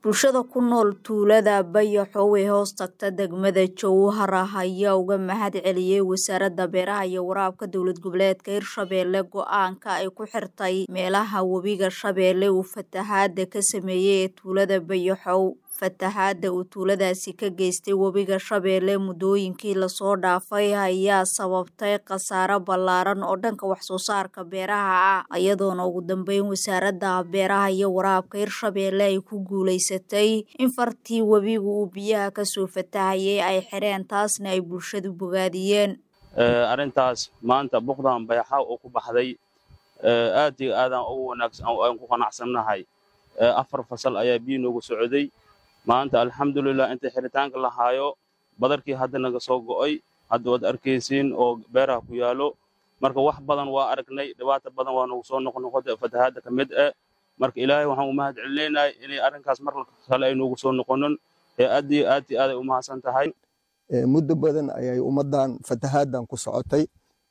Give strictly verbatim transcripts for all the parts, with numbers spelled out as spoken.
Bulshada ku nool tuulada Bayaxow ee hoos tagta degmada Jowhar ayaa uga mahad celiyay wasaaradda beeraha iyo waraabka dowlad goboleedka Hirshabelle go'aanka ay ku xirtay meelaha webiga Shabeelle uu fatahaada ka sameeyay tuulada Bayaxow. Fatahaada uu tuuladaasi ka geystay webiga Shabeelle muddooyinkii la soo dhaafay ayaa sababtay khasaare ballaaran oo dhanka wax soo saarka beeraha ah, iyadoona ugu dambeyn wasaaradda beeraha iyo waraabka Hirshabelle ay ku guuleysatay in fartii webigu uu biyaha ka soo fatahayay ay xireen, taasna ay bulshadu bogaadiyeen. Arintaas maanta buqdan Bayaxow oo ku baxday aad iyo aad ugu wanaagsan oo ku qanacsanahay. Afar fasal ayaa biyo noogu socday. maanta alxamdulillah inta xiritaanka la haayo badarkii hadda naga soo go'ay hadda wad arkaysiin oo beeraha ku yaalo marka wax badan waa aragnay dhibaato badan waa nagu soo noqnoqday fatahaada kamid ah marka ilaahay waxaan u mahad celinaynaa inay arinkaas mar kale ay nagu soo noqonin ee aad iyo aad ay u mahadsan tahay. muddo badan ayay ummadan fatahaadan ku socotay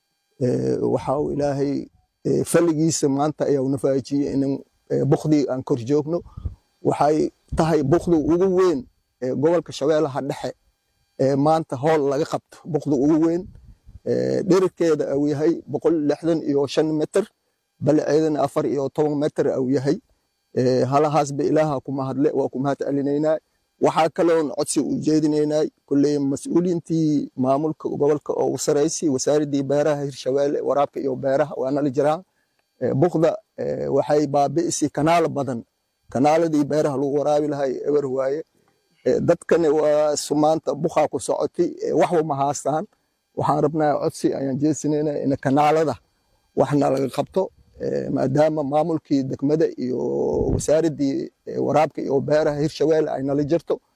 waxa uu ilaahay faligiisa maanta ayaa una faajiyay in buqdi aan kor joogno waxay tahay buqdu ugu weyn ee gobolka Shabeellaha Dhexe ee maanta hool laga qabto buqdu ugu weyn ee dhererkeeda uu yahay boqol lixdan iyo shan mitir balceedana afar iyo toban mitir uu yahay ee halahaas ba ilaaha ku mahadle waa ku mahad celinaynaa waxa kale oo codsi u jeedinaynaa kullee mas'uuliyiintii maamulka gobolka oo sareysay wasaaradda beeraha Hirshabelle waraabka iyo beeraha waana la jiraan buqda waxay baabi'isay kanaal badan kanaaladii beeraha lagu waraabi lahay eber waaye dadkani waa sumaanta buqa ku socotay waxba ma haastaan waxaan rabnaa codsi ayaan jeesinaynaa in kanaalada waxna laga qabto maadaama maamulkii degmada iyo wasaaradii waraabka iyo beeraha Hirshabelle ay nala jirto